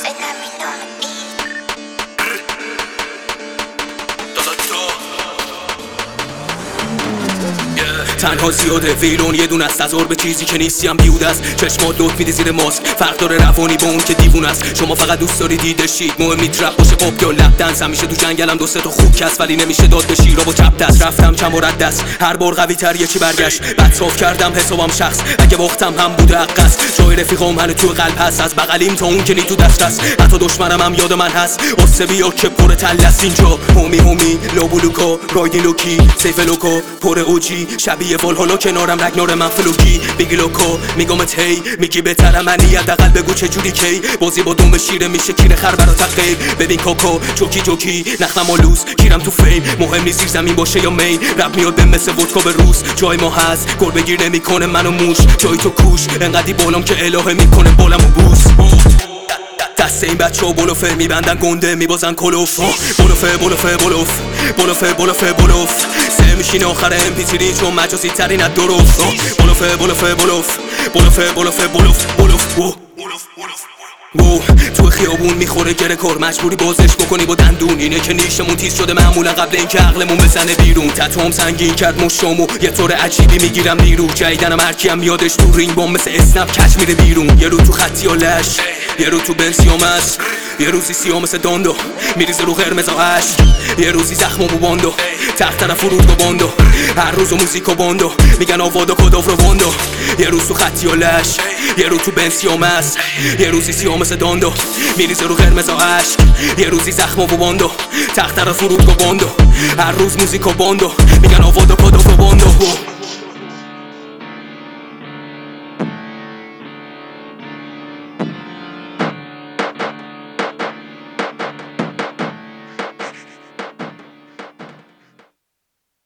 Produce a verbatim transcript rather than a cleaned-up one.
تنها زیاده ویرون یه دونه است، از به چیزی که نیستیم بیود است. چشمات لط میدی زیر ماسک، فرق داره روانی با اون که دیوون است. شما فقط دوست داری دیده شید، مهم نیست رپ باشه پاپ یا لپ دنس. همیشه تو جنگلم دو سه تا خوب کس، ولی نمیشه داد به شیر و چپ دست. رفتم چند بار دست، هر بار قوی تر یکی برگشت. بعد صاف کردم حسابم شخص، اگه وقتم هم بوده عقص. جای رفیقام هنو تو قلب هست، از بغلیم تا اون که نی تو دست است. حتی دشمنم هم یاد من هست، قصه بیا که پر تل است اینجا. هومی هومی لوبولوکا رایدی لوکی سیف لوکا پر اوجی شبیه والهالا کنارم رگنار من فلوکی. بگی لوکا میگمت هی میگی بهترم منی، حداقل بگو چه جوری کی بازی با دم شیره میشه کیر خر برات غیب. ببین کاکا جوکی جوکی نخلم آلوز کیرم تو فیم، مهم نیست زیر زمین باشه یا می. رپ میاد به مثل ودکا به روز، جای ما هست گل بگیر نمیکنه منو موش. جای تو کوش انقدی بالام که الهه میکنه بالمو بوس. دست این بچه ها بلوفه میبندن گنده میبازن کلوف. بلوفه بلوفه بلوف بلوفه بلوفه بلوف سه میشین آخر ام پی تری چون مجازی ترین از دروف. بلوفه بلوفه بلوف بلوفه بلوفه بلوف بلوف بو تو خیابون میخوره گره کار، مجبوری بازش بکنی با دندون. اینه که نیشمون تیز شده معمولا قبل اینکه عقلمون بزنه بیرون. تتوام سنگین کرد مشتامو یه طور عجیبی میگیرم نیرو. جیدنم هرکیم یادش تو رینگ بام مثل اسنپ کش میره بیرون. یه رو تو خطی و لش، یه رو تو بنسیام است، یه روزی سیاه مثل داندو میریزه رو قرمز و عشق. یه روزی زخم و باندو تحت طرف فرود و باندو، هر روز و موزیک و باندو میگن آوادا کداف رو باندو. یه روز تو خطی و لش، یه رو تو بنسیام است، یه روزی سیاه مثل داندو میریزه رو قرمز و عشق. یه روزی زخم و باندو تحت طرف فرود و باندو، هر روز موزیک و باندو میگن آوادا کداف رو باندو.